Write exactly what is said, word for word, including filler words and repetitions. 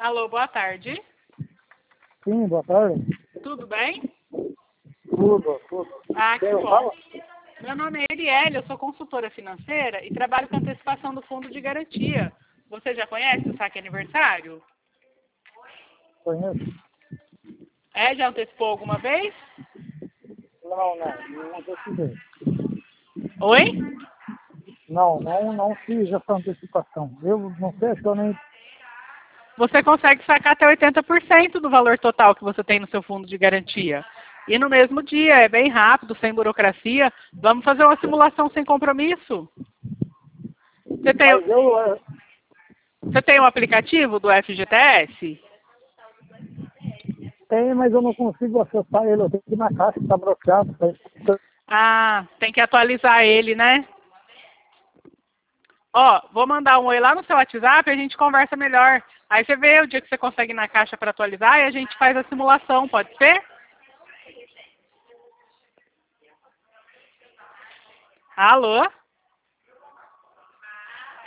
Alô, boa tarde. Sim, boa tarde. Tudo bem? Tudo, tudo. Ah, que Quem bom. fala? Meu nome é Elielle, eu sou consultora financeira e trabalho com antecipação do fundo de garantia. Você já conhece o saque aniversário? Conheço? É, já antecipou alguma vez? Não, não, não precisei. Oi? Não, não, não fiz essa antecipação. Eu não sei, acho que eu nem... Você consegue sacar até oitenta por cento do valor total que você tem no seu fundo de garantia. E no mesmo dia, é bem rápido, sem burocracia. Vamos fazer uma simulação sem compromisso? Você tem, Mas eu eh, você tem o aplicativo do F G T S? tenho, mas eu não consigo acessar ele. Eu tenho que ir na caixa, está bloqueado. Tá? Ah, tem que atualizar ele, né? Ó, vou mandar um oi lá no seu WhatsApp e a gente conversa melhor. Aí você vê o dia que você consegue ir na caixa para atualizar e a gente faz a simulação, pode ser? Alô?